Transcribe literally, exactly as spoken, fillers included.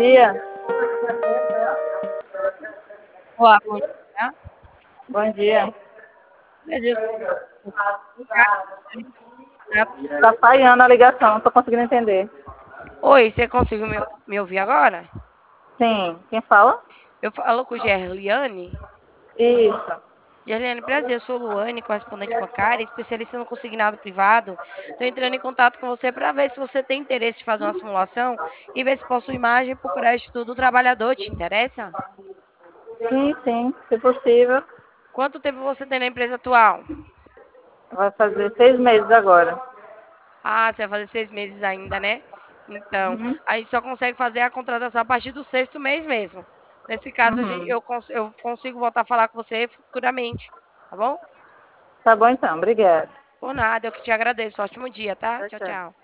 dia. Olá, bom dia. Bom dia. Agradeço por Tá falhando a ligação, não tô conseguindo entender. Oi, você conseguiu me, me ouvir agora? Sim, quem fala? Eu falo com Gerliane. Isso. Gerliane, prazer, eu sou Luane, correspondente bancária, especialista no consignado privado. Estou entrando em contato com você para ver se você tem interesse de fazer uma simulação e ver se possui margem para o crédito do trabalhador. Te interessa? Sim, sim, se possível. Quanto tempo você tem na empresa atual? Vai fazer seis meses agora. Ah, você vai fazer seis meses ainda, né? Então, Uhum. a gente só consegue fazer a contratação a partir do sexto mês mesmo. Nesse caso, a gente- Uhum. eu, cons- eu consigo voltar a falar com você futuramente, tá bom? Tá bom então, obrigada. Por nada, eu que te agradeço. Ótimo dia, tá? Tchau, Tchau, tchau. tchau.